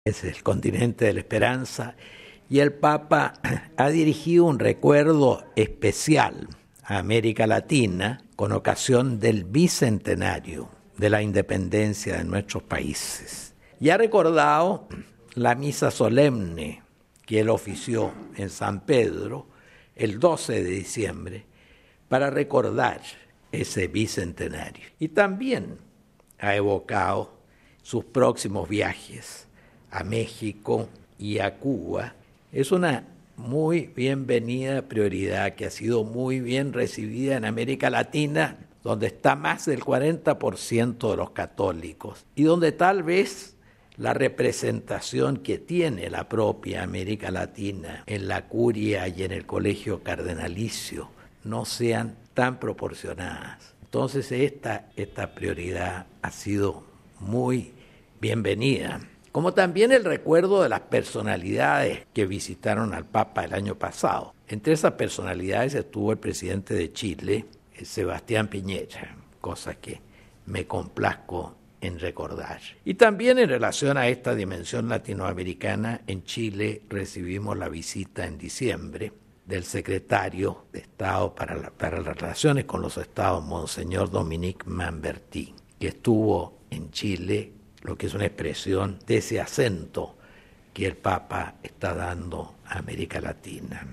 es el continente de la esperanza, y el Papa ha dirigido un recuerdo especial a América Latina con ocasión del bicentenario de la independencia de nuestros países. Y ha recordado la misa solemne que él ofició en San Pedro el 12 de diciembre para recordar ese bicentenario. Y también ha evocado sus próximos viajes a México y a Cuba. Es una muy bienvenida prioridad que ha sido muy bien recibida en América Latina, donde está más del 40% de los católicos y donde tal vez la representación que tiene la propia América Latina en la curia y en el colegio cardenalicio no sean tan proporcionadas. Entonces esta prioridad ha sido muy bienvenida. Como también el recuerdo de las personalidades que visitaron al Papa el año pasado. Entre esas personalidades estuvo el presidente de Chile, Sebastián Piñera, cosa que me complazco en recordar. Y también en relación a esta dimensión latinoamericana, en Chile recibimos la visita en diciembre del secretario de Estado para las relaciones con los Estados, Monseñor Dominique Manbertí, que estuvo en Chile, lo que es una expresión de ese acento que el Papa está dando a América Latina.